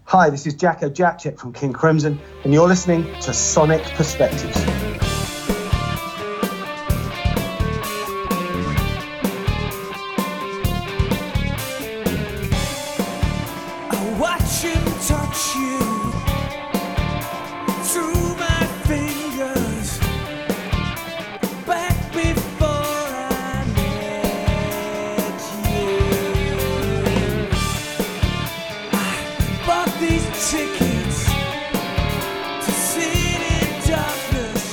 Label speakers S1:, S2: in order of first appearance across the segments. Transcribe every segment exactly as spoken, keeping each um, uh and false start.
S1: Hi, this is Jacko Jackcheck from King Crimson, and you're listening to Sonic Perspectives.
S2: I watch him touch you through my fingers, back before I met you. I bought these tickets to sit in darkness.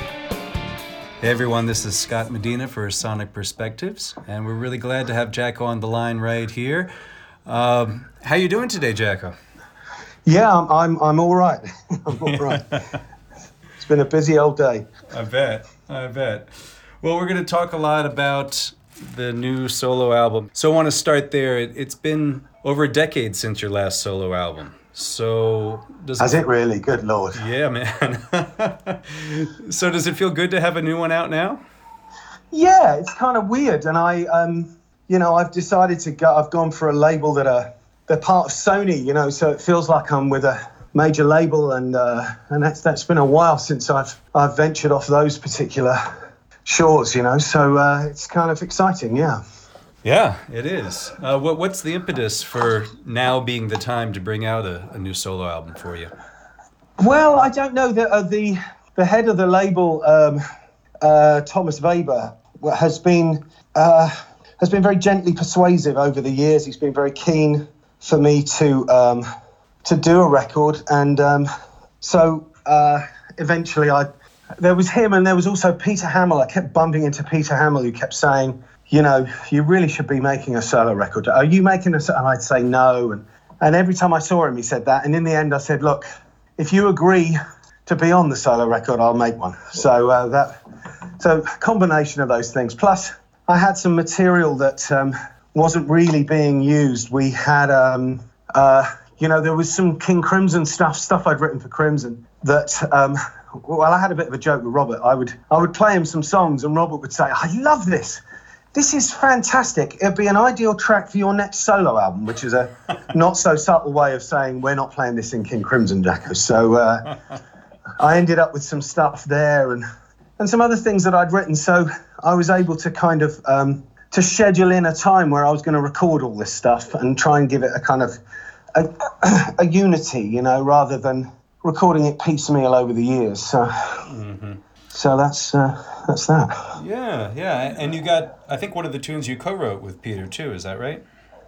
S3: Hey everyone, this is Scott Medina for Sonic Perspectives, and we're really glad to have Jacko on the line right here. Um, how you doing today, Jacko?
S1: Yeah, I'm I'm, I'm all right. I'm all right. It's been a busy old day.
S3: I bet, I bet. Well, we're going to talk a lot about the new solo album. So I want to start there. It, it's been over a decade since your last solo album. So does
S1: Has it really? Good Lord.
S3: Yeah, man. So does it feel good to have a new one out now?
S1: Yeah, it's kind of weird, and I, um, you know, I've decided to go. I've gone for a label that are they're part of Sony, you know, so it feels like I'm with a major label, and uh, and that's that's been a while since I've I've ventured off those particular shores, you know. So uh, it's kind of exciting, yeah.
S3: Yeah, it is. Uh, what what's the impetus for now being the time to bring out a, a new solo album for you?
S1: Well, I don't know. The uh, the the head of the label, um, uh, Thomas Weber, has been uh, has been very gently persuasive over the years. He's been very keen for me to um, to do a record, and um, so uh, eventually I there was him, and there was also Peter Hamill. I kept bumping into Peter Hamill, who kept saying, you know, you really should be making a solo record. Are you making a? And I'd say no, and and every time I saw him, he said that, and in the end, I said, look, if you agree to be on the solo record, I'll make one. So uh, that so combination of those things. Plus, I had some material that um, wasn't really being used. We had, um, uh, you know, there was some King Crimson stuff, stuff I'd written for Crimson that, um, well, I had a bit of a joke with Robert. I would, I would play him some songs, and Robert would say, I love this. This is fantastic. It'd be an ideal track for your next solo album, which is a not so subtle way of saying we're not playing this in King Crimson, Jacko. So uh, I ended up with some stuff there and and some other things that I'd written. So I was able to kind of um, to schedule in a time where I was going to record all this stuff and try and give it a kind of a, a unity, you know, rather than recording it piecemeal over the years. So, mm-hmm. so that's uh, that's that.
S3: Yeah, yeah. And you got, I think, one of the tunes you co-wrote with Peter too. Is that right?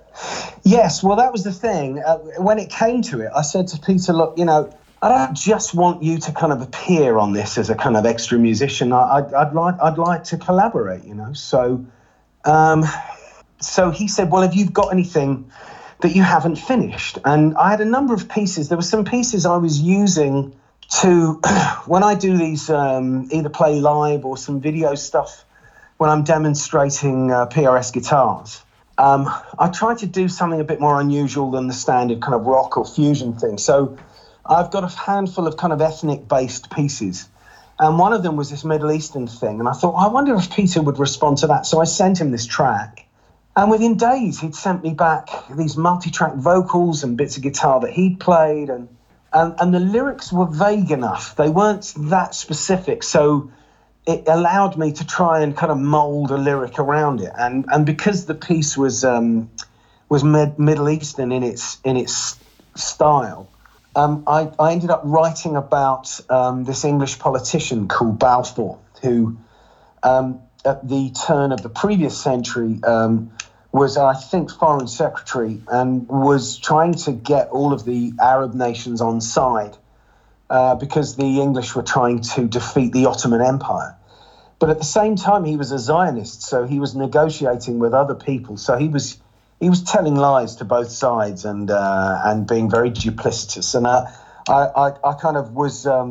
S1: Yes. Well, that was the thing. Uh, when it came to it, I said to Peter, look, you know, I don't just want you to kind of appear on this as a kind of extra musician. I, I'd, I'd like I'd like to collaborate, you know. So, um, so he said, well, have you got anything that you haven't finished? And I had a number of pieces. There were some pieces I was using to, when I do these, um, either play live or some video stuff, when I'm demonstrating uh, P R S guitars, um, I try to do something a bit more unusual than the standard kind of rock or fusion thing. So I've got a handful of kind of ethnic-based pieces, and one of them was this Middle Eastern thing, and I thought, I wonder if Peter would respond to that. So I sent him this track, and within days he'd sent me back these multi-track vocals and bits of guitar that he'd played, and And, and the lyrics were vague enough. They weren't that specific. So it allowed me to try and kind of mold a lyric around it. And and because the piece was um, was mid- Middle Eastern in its in its style, um, I, I ended up writing about um, this English politician called Balfour, who um, at the turn of the previous century um, was, I think, foreign secretary, and was trying to get all of the Arab nations on side uh, because the English were trying to defeat the Ottoman Empire. But at the same time, he was a Zionist, so he was negotiating with other people. So he was he was telling lies to both sides and uh, and being very duplicitous. And uh, I, I I kind of was um,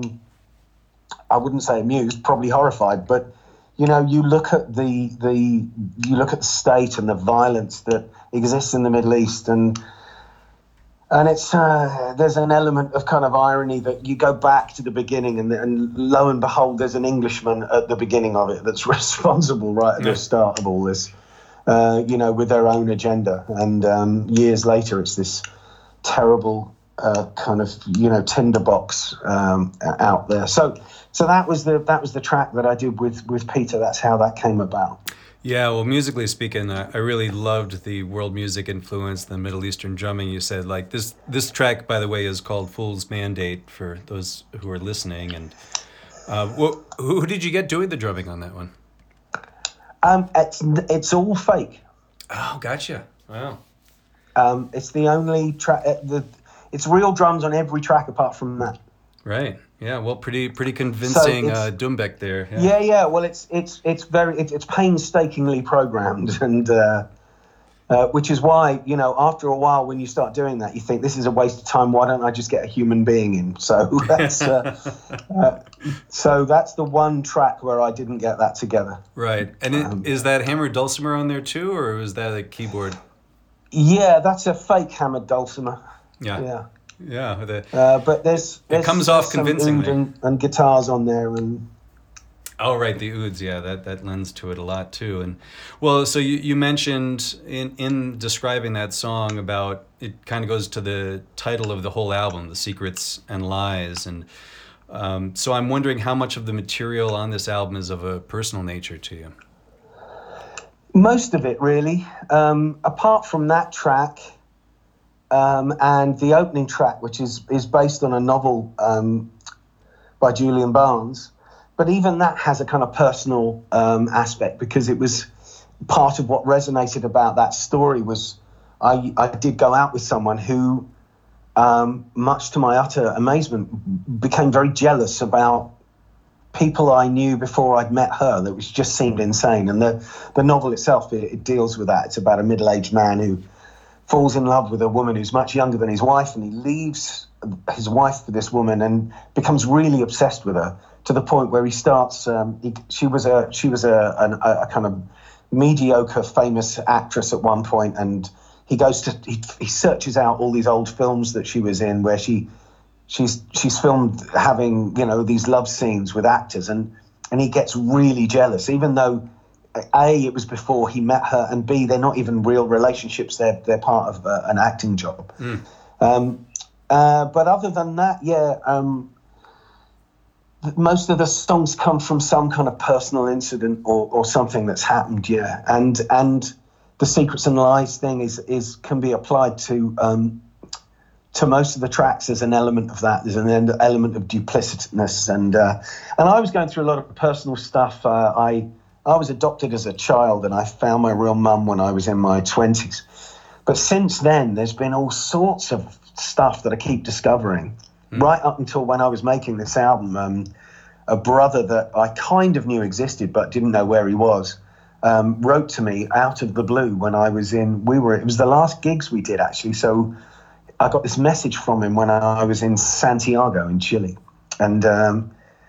S1: I wouldn't say amused, probably horrified, but. You know, you look at the the you look at the state and the violence that exists in the Middle East, and and it's uh, there's an element of kind of irony that you go back to the beginning, and, and lo and behold, there's an Englishman at the beginning of it that's responsible right at yeah. the start of all this, uh, you know, with their own agenda, and um, years later, it's this terrible uh, kind of you know tinderbox um, out there. So so that was the that was the track that I did with with Peter. That's how that came about.
S3: Yeah, well, musically speaking, I, I really loved the world music influence, the Middle Eastern drumming. You said like this. This track, by the way, is called "Fool's Mandate" for those who are listening. And uh, wh- who, who did you get doing the drumming on that one?
S1: Um, it's it's all fake.
S3: Oh, gotcha. Wow.
S1: Um, it's the only track. The it's real drums on every track apart from that.
S3: Right. Yeah. Well, pretty pretty convincing
S1: So
S3: uh, Doumbek there.
S1: Yeah, yeah. Well, it's it's it's very it's, it's painstakingly programmed, and uh, uh, which is why you know after a while when you start doing that, you think this is a waste of time. Why don't I just get a human being in? So that's uh, uh, so that's the one track where I didn't get that together.
S3: Right. And it,
S1: Um,
S3: is that hammered dulcimer on there too, or was that a keyboard?
S1: Yeah, that's a fake hammered dulcimer.
S3: Yeah.
S1: Yeah.
S3: Yeah. The,
S1: Uh, but there's, there's
S3: comes off
S1: some
S3: convincingly.
S1: oud and, and guitars on there, and
S3: Oh, right, the ouds, yeah, that, that lends to it a lot too. And well, so you, you mentioned in, in describing that song about it kind of goes to the title of the whole album, The Secrets and Lies. And um, so I'm wondering how much of the material on this album is of a personal nature to you.
S1: most of it really. Um, apart from that track um, and the opening track, which is is based on a novel um, by Julian Barnes. But even that has a kind of personal um, aspect, because it was part of what resonated about that story was I, I did go out with someone who, um, much to my utter amazement, became very jealous about people I knew before I'd met her. That was just seemed insane. And the, the novel itself, it, it deals with that. It's about a middle-aged man who falls in love with a woman who's much younger than his wife, and he leaves his wife for this woman and becomes really obsessed with her, to the point where he starts. Um, he, she was a she was a, an, a, a kind of mediocre, famous actress at one point, and he goes to he, he searches out all these old films that she was in, where she she's she's filmed having you know these love scenes with actors, and and he gets really jealous, even though A, it was before he met her, and B, they're not even real relationships. They're they're part of uh, an acting job. Mm. Um, uh, but other than that, yeah. Um, most of the songs come from some kind of personal incident or, or something that's happened, yeah. And and the Secrets and Lies thing is is can be applied to um, to most of the tracks. There's an element of that. There's an element of duplicitousness, and uh, and I was going through a lot of personal stuff. Uh, I I was adopted as a child, and I found my real mum when I was in my twenties. But since then, there's been all sorts of stuff that I keep discovering. Right up until when I was making this album, um, a brother that I kind of knew existed but didn't know where he was, um, wrote to me out of the blue when I was in, we were, it was the last gigs we did actually. So I got this message from him when I was in Santiago in Chile. And, um,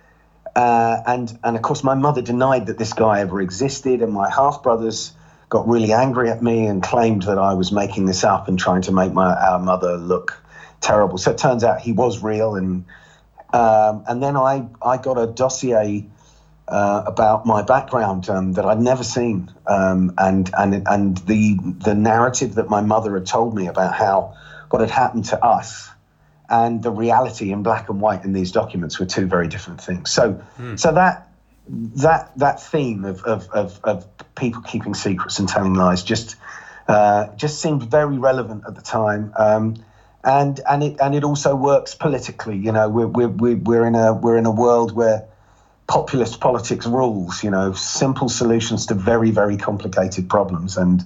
S1: uh, and, and of course my mother denied that this guy ever existed, and my half brothers got really angry at me and claimed that I was making this up and trying to make my, our mother look terrible. So it turns out he was real, and um, and then I I got a dossier uh, about my background um, that I'd never seen, um, and and and the the narrative that my mother had told me about how what had happened to us and the reality in black and white in these documents were two very different things. So mm. so that that that theme of of, of of people keeping secrets and telling lies just uh, just seemed very relevant at the time. Um, And and it and it also works politically. You know, we're we're we're in a we're in a world where populist politics rules. You know, simple solutions to very very complicated problems, and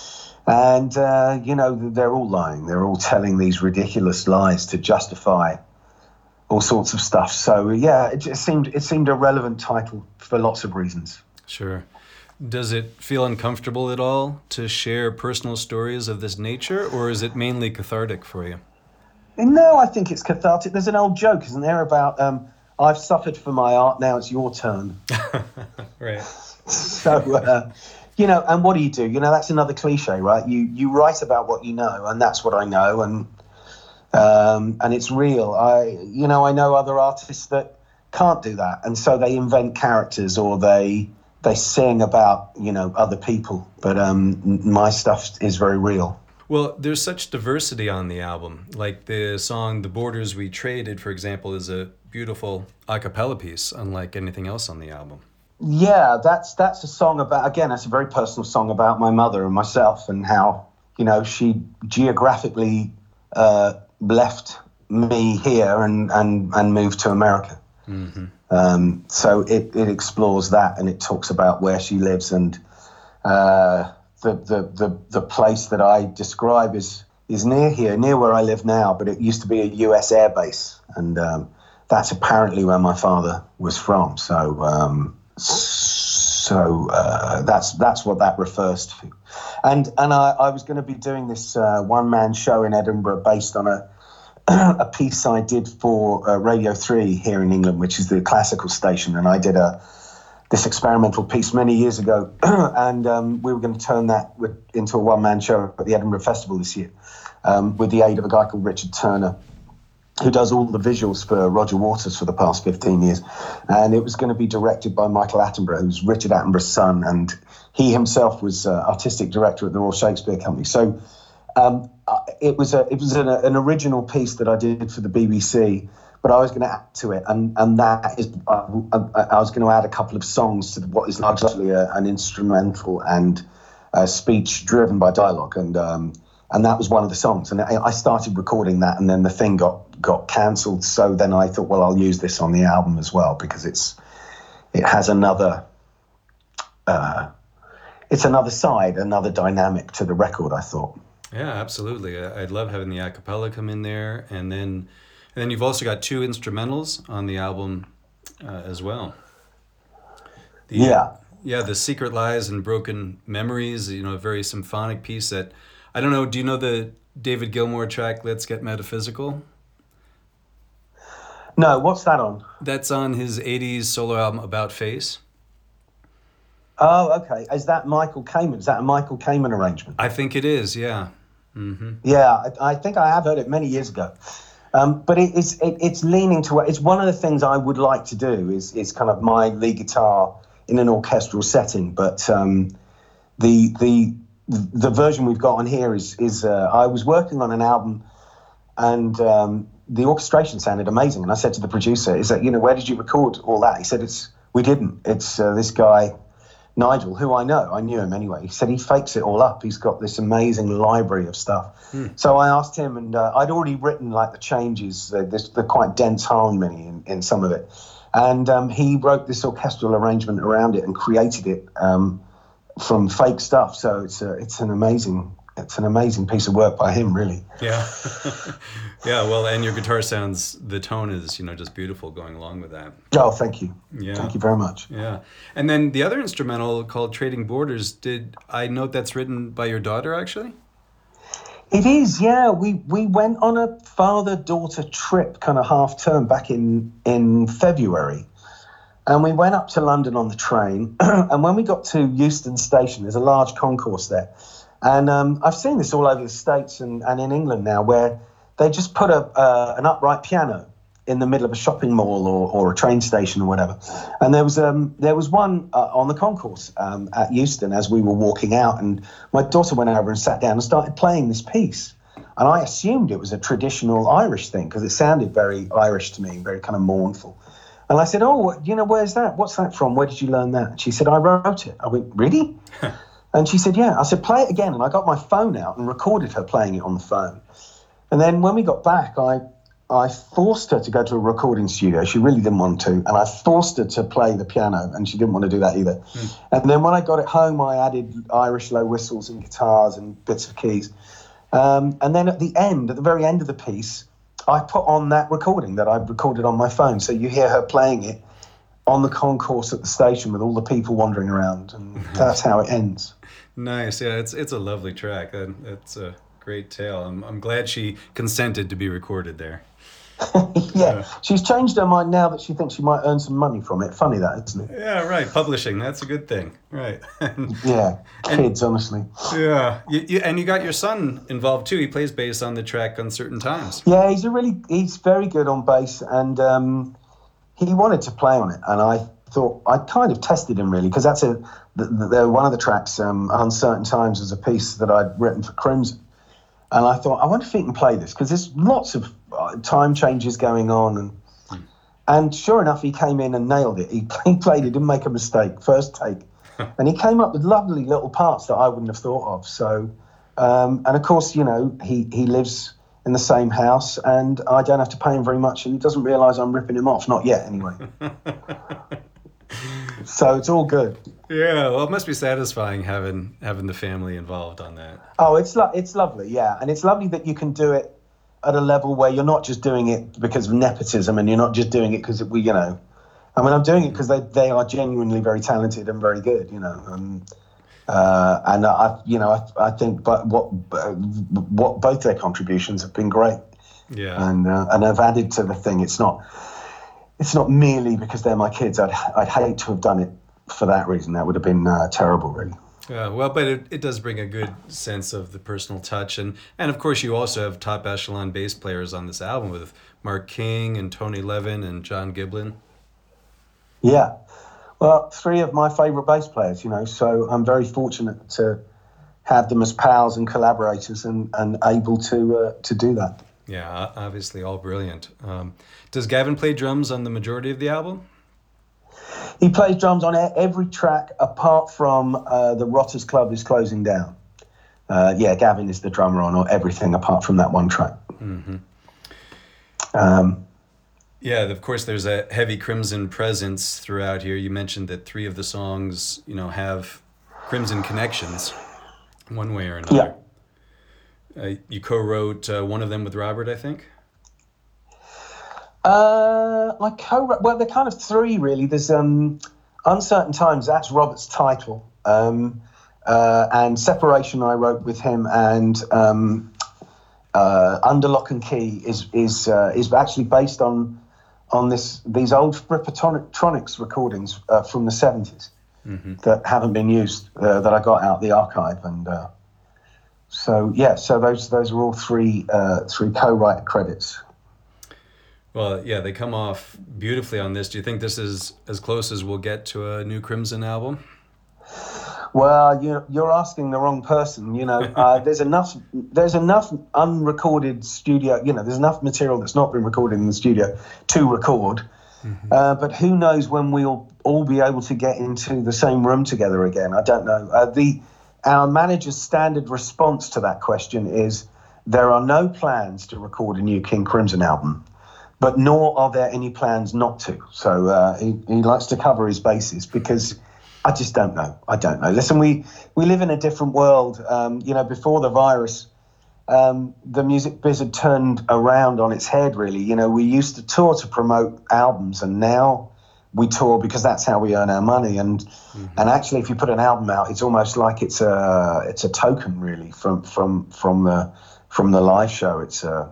S1: and uh, you know they're all lying. They're all telling these ridiculous lies to justify all sorts of stuff. So yeah, it just seemed it seemed a relevant title for lots of reasons.
S3: Sure. Does it feel uncomfortable at all to share personal stories of this nature, or is it mainly cathartic for you?
S1: No, I think it's cathartic. There's an old joke, isn't there, about um, I've suffered for my art, now it's your turn.
S3: Right.
S1: So, uh, you know, and what do you do? You know, that's another cliche, right? You you write about what you know, and that's what I know, and um, and it's real. I, you know, I know other artists that can't do that, and so they invent characters, or they they sing about, you know, other people. But um, my stuff is very real.
S3: Well, there's such diversity on the album. Like the song The Borders We Traded, for example, is a beautiful a cappella piece, unlike anything else on the album.
S1: Yeah, that's that's a song about, again, that's a very personal song about my mother and myself and how, you know, she geographically uh, left me here and, and, and moved to America. Mm-hmm. Um, so it, it explores that, and it talks about where she lives, and uh, the, the, the, the place that I describe is, is near here, near where I live now, but it used to be a U S air base, and um, that's apparently where my father was from. So um, so uh, that's that's what that refers to. And and I, I was going to be doing this uh, one-man show in Edinburgh based on a a piece I did for uh, Radio three here in England, which is the classical station, and I did a this experimental piece many years ago, and um, we were going to turn that with, into a one-man show at the Edinburgh Festival this year, um, with the aid of a guy called Richard Turner, who does all the visuals for Roger Waters for the past fifteen years. And it was going to be directed by Michael Attenborough, who's Richard Attenborough's son, and he himself was uh, artistic director at the Royal Shakespeare Company. So um, it was a it was an, an original piece that I did for the B B C, but I was going to add to it, and and that is I, I was going to add a couple of songs to what is largely a, an instrumental and a speech driven by dialogue, and um, and that was one of the songs. And I, I started recording that, and then the thing got got cancelled. So then I thought, well, I'll use this on the album as well, because it's it has another uh, it's another side, another dynamic to the record, I thought.
S3: Yeah, absolutely. I- I'd love having the a cappella come in there, and then and then you've also got two instrumentals on the album uh, as well. The,
S1: Yeah.
S3: Yeah, The Secret Lies and Broken Memories, you know, a very symphonic piece that, I don't know, do you know the David Gilmour track, Let's Get Metaphysical?
S1: No, what's that on?
S3: That's on his eighties solo album, About Face.
S1: Oh, okay. Is that Michael Kamen? Is that a Michael Kamen arrangement?
S3: I think it is, yeah. Mm-hmm.
S1: Yeah, I, I think I have heard it many years ago. Um, but it, it's it, it's leaning to it's one of the things I would like to do is is kind of my lead guitar in an orchestral setting. But um, the the the version we've got on here is is uh, I was working on an album, and um, the orchestration sounded amazing. And I said to the producer, "Is that you know where did you record all that?" He said, "It's we didn't. It's uh, this guy." Nigel, who I know, I knew him anyway. He said he fakes it all up. He's got this amazing library of stuff. Hmm. So I asked him, and uh, I'd already written like the changes, the, this, the quite dense harmony in, in some of it. And um, he wrote this orchestral arrangement around it and created it um, from fake stuff. So it's a, it's an amazing, it's an amazing piece of work by him, really.
S3: Yeah. Yeah, well, and your guitar sounds, the tone is, you know, just beautiful going along with that.
S1: Oh, thank you.
S3: Yeah.
S1: Thank you very much.
S3: Yeah. And then the other instrumental called Trading Borders, did I note that's written by your daughter, actually?
S1: It is, yeah. We we went on a father-daughter trip, kind of half-term, back in, in February. And we went up to London on the train. And when we got to Euston Station, there's a large concourse there. And um, I've seen this all over the States and, and in England now, where they just put a uh, an upright piano in the middle of a shopping mall or, or a train station or whatever. And there was um there was one uh, on the concourse um, at Euston as we were walking out, and my daughter went over and sat down and started playing this piece. And I assumed it was a traditional Irish thing because it sounded very Irish to me, very kind of mournful. And I said, "Oh, you know, where's that? What's that from? Where did you learn that?" And she said, "I wrote it." I went, "Really?" And she said, "Yeah." I said, "Play it again." And I got my phone out and recorded her playing it on the phone. And then when we got back, I I forced her to go to a recording studio. She really didn't want to. And I forced her to play the piano, and she didn't want to do that either. Mm. And then when I got it home, I added Irish low whistles and guitars and bits of keys. Um, and then at the end, at the very end of the piece, I put on that recording that I'd recorded on my phone. So you hear her playing it on the concourse at the station with all the people wandering around. And that's how it ends.
S3: Nice. Yeah, it's it's a lovely track. It's a great tale. I'm I'm glad she consented to be recorded there.
S1: Yeah, she's changed her mind now that she thinks she might earn some money from it. Funny that, isn't it?
S3: Yeah, right. Publishing, that's a good thing. Right.
S1: Yeah, kids, and, honestly.
S3: Yeah, you, you, and you got your son involved too. He plays bass on the track on certain times.
S1: Yeah, he's a really, he's very good on bass, and um, he wanted to play on it, and I thought, I kind of tested him really, because that's a, the, the, one of the tracks, um, Uncertain Times, was a piece that I'd written for Crimson. And I thought, I wonder if he can play this, because there's lots of uh, time changes going on. And mm. and sure enough, he came in and nailed it. He, he played it, didn't make a mistake, first take. And he came up with lovely little parts that I wouldn't have thought of. So, um, and of course, you know, he, he lives in the same house, and I don't have to pay him very much, and he doesn't realise I'm ripping him off. Not yet, anyway. So it's all good.
S3: Yeah, well, it must be satisfying having having the family involved on that.
S1: Oh, it's lo- it's lovely, yeah. And it's lovely that you can do it at a level where you're not just doing it because of nepotism, and you're not just doing it because we, you know, I mean, I'm doing it because they, they are genuinely very talented and very good, you know. Um, uh, and I, you know, I, I think, but what what both their contributions have been great.
S3: Yeah.
S1: And uh, and have added to the thing. It's not it's not merely because they're my kids. I'd I'd hate to have done it for that reason. That would have been uh, terrible, really.
S3: Yeah, well, but it, it does bring a good sense of the personal touch. And, and of course, you also have top echelon bass players on this album with Mark King and Tony Levin and John Giblin.
S1: Yeah. Well, three of my favourite bass players, you know, so I'm very fortunate to have them as pals and collaborators and, and able to uh, to do that.
S3: Yeah, obviously all brilliant. Um, does Gavin play drums on the majority of the album?
S1: He plays drums on every track apart from uh, the Rotters Club is closing down. Uh, yeah, Gavin is the drummer on everything apart from that one track.
S3: Mm-hmm.
S1: Um,
S3: yeah, of course, there's a heavy Crimson presence throughout here. You mentioned that three of the songs, you know, have Crimson connections, one way or another. Yeah. Uh, you co-wrote uh, one of them with Robert, I think.
S1: Uh, I co well, they're kind of three really. There's um, Uncertain Times. That's Robert's title. Um, uh, and Separation I wrote with him, and um, uh, Under Lock and Key is is uh, is actually based on on this these old Frippertronics recordings uh, from the seventies mm-hmm. that haven't been used uh, that I got out the archive, and uh, so yeah, so those those are all three uh, three co-write credits.
S3: Well, yeah, they come off beautifully on this. Do you think this is as close as we'll get to a new Crimson album?
S1: Well, you're, you're asking the wrong person. You know, uh, there's enough there's enough unrecorded studio, you know, there's enough material that's not been recorded in the studio to record. Mm-hmm. Uh, but who knows when we'll all be able to get into the same room together again. I don't know. Uh, the Our manager's standard response to that question is there are no plans to record a new King Crimson album. But nor are there any plans not to. So uh, he, he likes to cover his bases because I just don't know. I don't know. Listen, we, we live in a different world. Um, you know, before the virus, um, the music biz had turned around on its head, really. You know, we used to tour to promote albums, and now we tour because that's how we earn our money. And mm-hmm. and actually, if you put an album out, it's almost like it's a it's a token, really, from from from the from the live show. It's a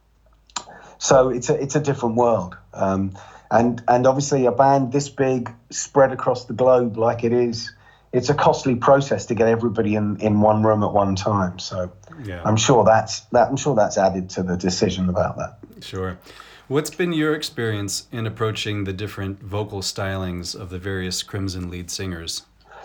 S1: So it's a it's a different world, um, and and obviously a band this big spread across the globe like it is, it's a costly process to get everybody in, in one room at one time. So yeah. I'm sure that's that I'm sure that's added to the decision about that.
S3: Sure. What's been your experience in approaching the different vocal stylings of the various Crimson lead singers?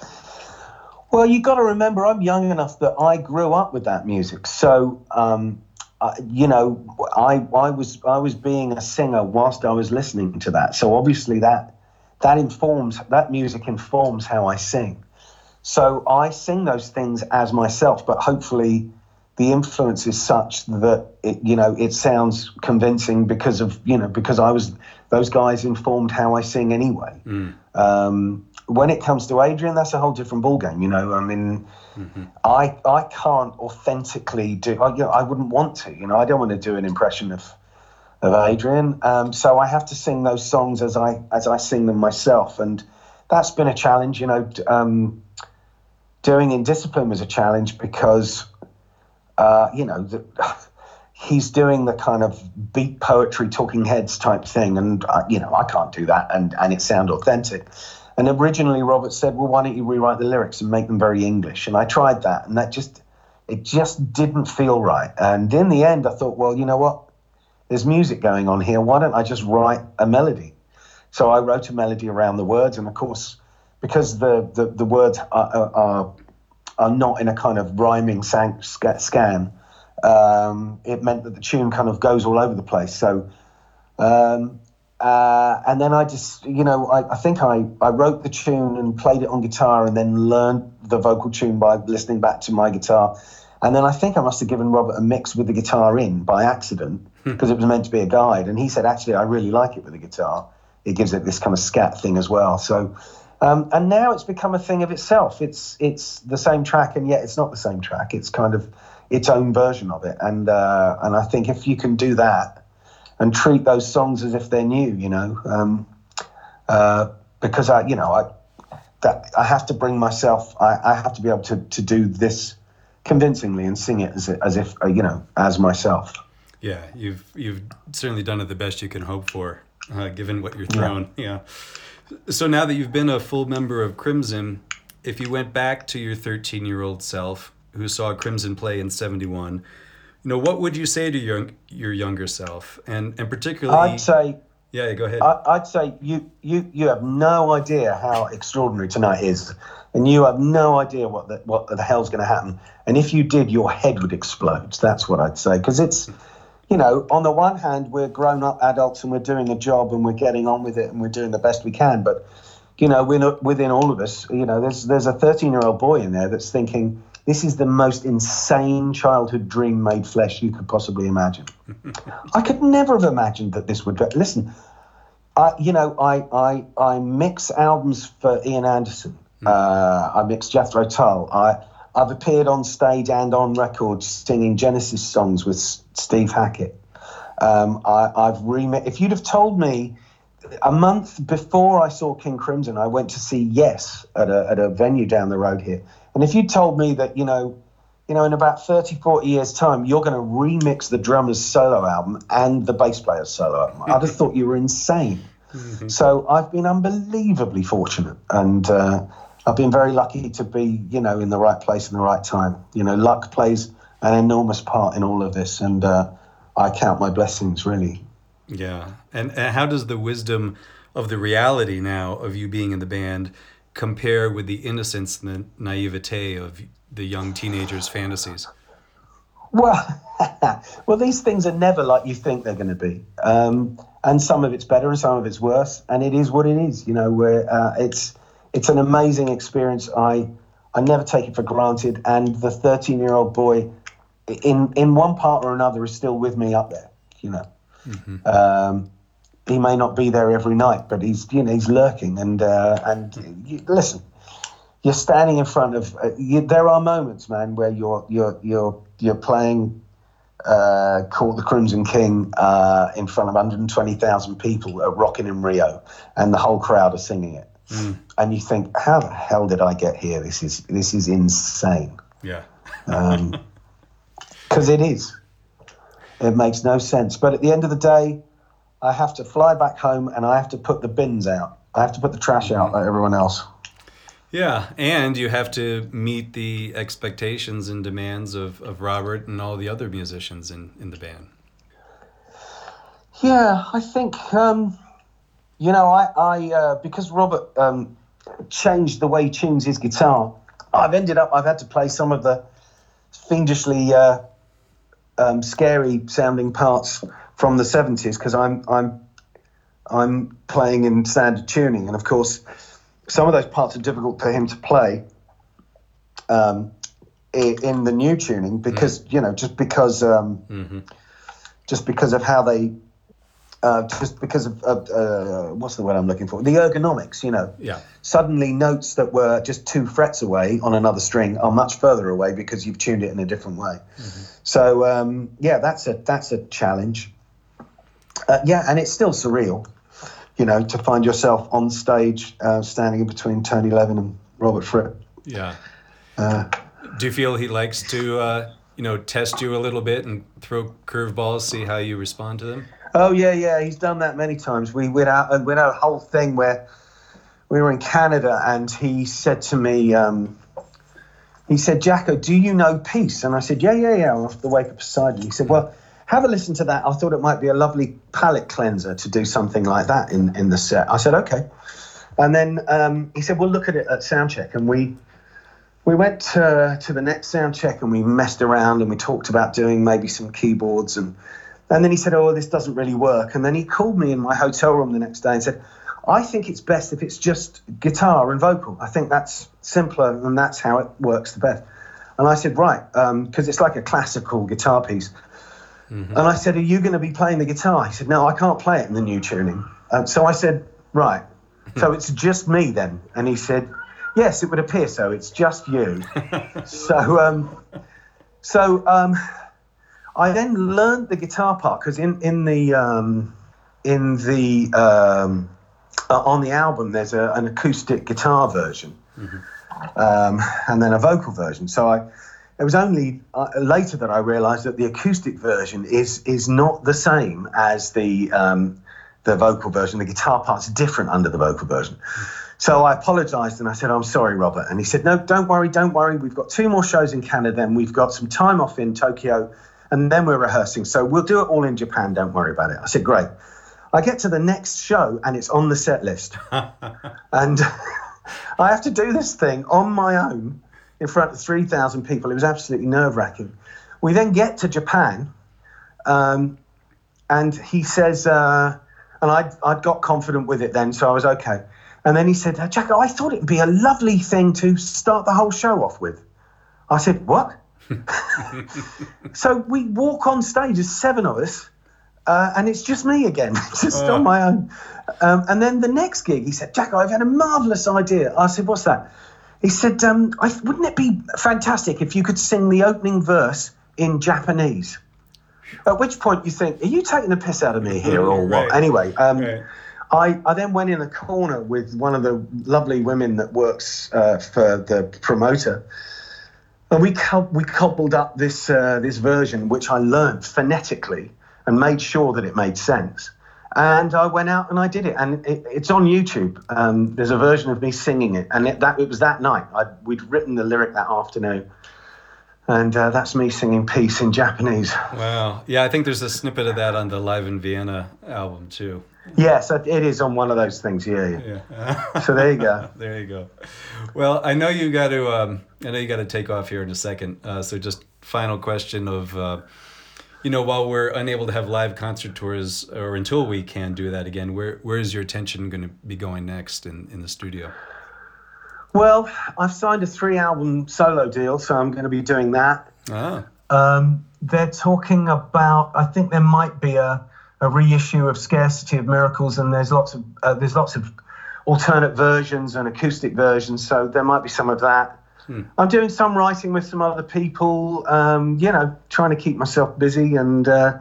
S1: Well, you got to remember, I'm young enough that I grew up with that music, so. Um, Uh, you know, I I was I was being a singer whilst I was listening to that. So obviously that that informs that music informs how I sing. So I sing those things as myself, but hopefully the influence is such that it, you know, it sounds convincing because of you know because I was those guys informed how I sing anyway. Mm. Um, when it comes to Adrian, that's a whole different ballgame. You know, I mean. Mm-hmm. I I can't authentically do. I, you know, I wouldn't want to. You know, I don't want to do an impression of of Adrian. Um, so I have to sing those songs as I as I sing them myself, and that's been a challenge. You know, um, doing Indiscipline was a challenge because uh, you know the, he's doing the kind of beat poetry, Talking Heads type thing, and uh, you know I can't do that, and and it sound authentic. And originally Robert said, well, why don't you rewrite the lyrics and make them very English? And I tried that, and that just, it just didn't feel right. And in the end, I thought, well, you know what? There's music going on here. Why don't I just write a melody? So I wrote a melody around the words. And of course, because the, the, the words are, are, are not in a kind of rhyming sang, scan, um, it meant that the tune kind of goes all over the place. So, um, uh, and then I just, you know, I, I think I, I wrote the tune and played it on guitar and then learned the vocal tune by listening back to my guitar. And then I think I must have given Robert a mix with the guitar in by accident because it was meant to be a guide. And he said, actually, I really like it with the guitar. It gives it this kind of scat thing as well. So, um, and now it's become a thing of itself. It's it's the same track, and yet it's not the same track. It's kind of its own version of it. And uh, and I think if you can do that and treat those songs as if they're new, you know, um, uh, because I, you know, I that I have to bring myself. I, I have to be able to to do this convincingly and sing it as as if uh, you know, as myself.
S3: Yeah, you've you've certainly done it the best you can hope for, uh, given what you're thrown. Yeah. yeah. So now that you've been a full member of Crimson, if you went back to your thirteen-year-old self who saw Crimson play in seventy-one, you know, what would you say to your your younger self? And and particularly,
S1: I'd say,
S3: yeah, go ahead.
S1: I, I'd say you you you have no idea how extraordinary tonight is, and you have no idea what the what the hell's going to happen. And if you did, your head would explode. That's what I'd say, because it's. You know, on the one hand, we're grown-up adults and we're doing a job and we're getting on with it and we're doing the best we can. But, you know, we're within all of us, you know, there's there's a thirteen-year-old boy in there that's thinking, this is the most insane childhood dream made flesh you could possibly imagine. I could never have imagined that this would... Listen, I, you know, I, I, I mix albums for Ian Anderson. Mm. Uh, I mix Jethro Tull. I... I've appeared on stage and on record singing Genesis songs with S- Steve Hackett. Um, I, I've remixed. If you'd have told me a month before I saw King Crimson, I went to see Yes at a at a venue down the road here. And if you'd told me that, you know, you know, in about thirty, forty years' time, you're going to remix the drummer's solo album and the bass player's solo album, I'd have thought you were insane. Mm-hmm. So I've been unbelievably fortunate, and uh, I've been very lucky to be, you know, in the right place in the right time. You know, luck plays an enormous part in all of this, and uh, I count my blessings, really.
S3: Yeah. And, and how does the wisdom of the reality now of you being in the band compare with the innocence and the naivete of the young teenagers' fantasies?
S1: Well, well, these things are never like you think they're going to be. Um, and some of it's better and some of it's worse, and it is what it is, you know, where uh, it's... It's an amazing experience. I I never take it for granted. And the thirteen-year-old boy, in in one part or another, is still with me up there. You know, mm-hmm. um, he may not be there every night, but he's you know he's lurking. And uh, and you, listen, you're standing in front of. Uh, you, there are moments, man, where you're you're you're you're playing uh, Call the Crimson King uh, in front of one hundred twenty thousand people at Rockin' in Rio, and the whole crowd are singing it. Mm. And you think, how the hell did I get here? This is this is insane.
S3: Yeah.
S1: um, 'cause it is. It makes no sense. But at the end of the day, I have to fly back home and I have to put the bins out. I have to put the trash mm. out like everyone else.
S3: Yeah, and you have to meet the expectations and demands of, of Robert and all the other musicians in, in the band.
S1: Yeah, I think... Um, You know, I, I uh, because Robert um, changed the way he tunes his guitar, I've ended up, I've had to play some of the fiendishly uh, um, scary sounding parts from the seventies because I'm I'm I'm playing in standard tuning, and of course, some of those parts are difficult for him to play um, in, in the new tuning because mm. you know just because um, mm-hmm. just because of how they. Uh, just because of, uh, uh, what's the word I'm looking for? The ergonomics, you know.
S3: Yeah.
S1: Suddenly notes that were just two frets away on another string are much further away because you've tuned it in a different way. Mm-hmm. So, um, yeah, that's a that's a challenge. Uh, yeah, and it's still surreal, you know, to find yourself on stage uh, standing in between Tony Levin and Robert Fripp.
S3: Yeah.
S1: Uh,
S3: Do you feel he likes to, uh, you know, test you a little bit and throw curveballs, see how you respond to them?
S1: Oh yeah, yeah, he's done that many times. We went out and we had a whole thing where we were in Canada, and he said to me, um, he said, "Jacko, do you know Peace?" And I said, "Yeah, yeah, yeah." Off the Wake Up Beside You. He said, "Well, have a listen to that. I thought it might be a lovely palate cleanser to do something like that in in the set." I said, "Okay." And then um, he said, "Well, look at it at soundcheck," and we we went to, to the next sound check and we messed around and we talked about doing maybe some keyboards. And, and then he said, oh, this doesn't really work. And then he called me in my hotel room the next day and said, I think it's best if it's just guitar and vocal. I think that's simpler and that's how it works the best. And I said, right, because um, it's like a classical guitar piece. Mm-hmm. And I said, are you going to be playing the guitar? He said, no, I can't play it in the new tuning. Um, so I said, right, so it's just me then. And he said, yes, it would appear so. It's just you. so um, so um, I then learned the guitar part because in, in the, um, in the um, uh, on the album, there's a, an acoustic guitar version. Mm-hmm. Um, and then a vocal version. So I, it was only uh, later that I realised that the acoustic version is is not the same as the um, the vocal version. The guitar part's different under the vocal version. So I apologised and I said, I'm sorry, Robert. And he said, no, don't worry, don't worry. We've got two more shows in Canada and we've got some time off in Tokyo and then we're rehearsing. So we'll do it all in Japan. Don't worry about it. I said, great. I get to the next show and it's on the set list. and... I have to do this thing on my own in front of three thousand people. It was absolutely nerve-wracking. We then get to Japan, um, and he says, uh, and I'd, I'd got confident with it then, so I was okay. And then he said, Jacko, I thought it'd be a lovely thing to start the whole show off with. I said, what? So we walk on stage, there's seven of us, Uh, and it's just me again, just uh. on my own. Um, and then the next gig, he said, Jacko, I've had a marvellous idea. I said, what's that? He said, um, I, wouldn't it be fantastic if you could sing the opening verse in Japanese? At which point you think, are you taking the piss out of me here or what? Right. Anyway, um, right. I, I then went in a corner with one of the lovely women that works uh, for the promoter. And we, co- we cobbled up this, uh, this version, which I learned phonetically and made sure that it made sense. And I went out and I did it. And it, it's on YouTube. Um, there's a version of me singing it. And it, that, it was that night. I'd, we'd written the lyric that afternoon. And uh, that's me singing Peace in Japanese.
S3: Wow. Yeah, I think there's a snippet of that on the Live in Vienna album, too.
S1: Yes, it is on one of those things, yeah. yeah.
S3: yeah.
S1: So there you go.
S3: There you go. Well, I know you got to, um, I know you got to take off here in a second. Uh, so just final question of... Uh, You know, while we're unable to have live concert tours, or until we can do that again, where where is your attention going to be going next in, in the studio?
S1: Well, I've signed a three-album solo deal, so I'm going to be doing that.
S3: Ah.
S1: Um, they're talking about, I think there might be a, a reissue of Scarcity of Miracles, and there's lots of uh, there's lots of alternate versions and acoustic versions, so there might be some of that. Hmm. I'm doing some writing with some other people, um, you know, trying to keep myself busy. And uh,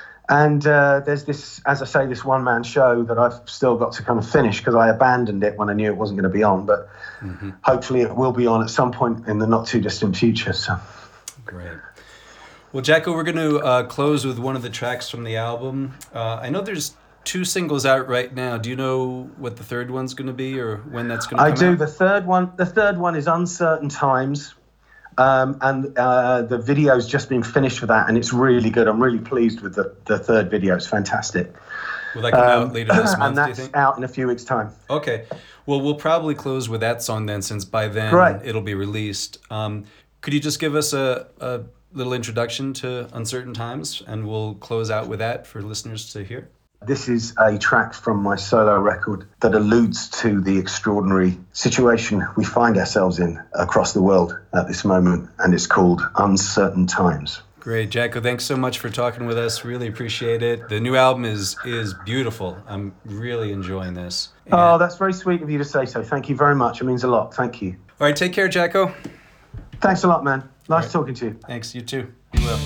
S1: and uh, there's this, as I say, this one-man show that I've still got to kind of finish because I abandoned it when I knew it wasn't going to be on. But mm-hmm. hopefully it will be on at some point in the not-too-distant future. So
S3: great. Well, Jacko, we're going to uh, close with one of the tracks from the album. Uh, I know there's two singles out right now. Do you know what the third one's going to be, or when that's going to come
S1: out? I do.
S3: Out?
S1: The third one. The third one is Uncertain Times, um, and uh, the video's just been finished for that, and it's really good. I'm really pleased with the, the third video. It's fantastic.
S3: Will that come um, out later this month?
S1: And that's
S3: do you think?
S1: out in a few weeks' time.
S3: Okay. Well, we'll probably close with that song then, since by then
S1: Great.
S3: It'll be released. Um, could you just give us a, a little introduction to Uncertain Times, and we'll close out with that for listeners to hear?
S1: This is a track from my solo record that alludes to the extraordinary situation we find ourselves in across the world at this moment, and it's called Uncertain Times.
S3: Great, Jacko. Thanks so much for talking with us. Really appreciate it. The new album is is beautiful. I'm really enjoying this. And
S1: oh, that's very sweet of you to say so. Thank you very much. It means a lot. Thank you.
S3: All right, take care, Jacko.
S1: Thanks a lot, man. Nice
S3: right.
S1: talking to you.
S3: Thanks, you too. You will.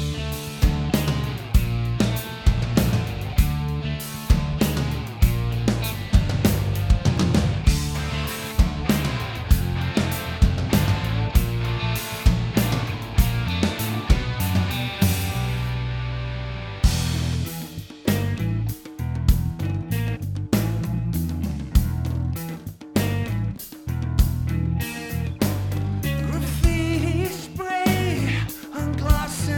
S2: Graffiti spray on glass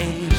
S2: change.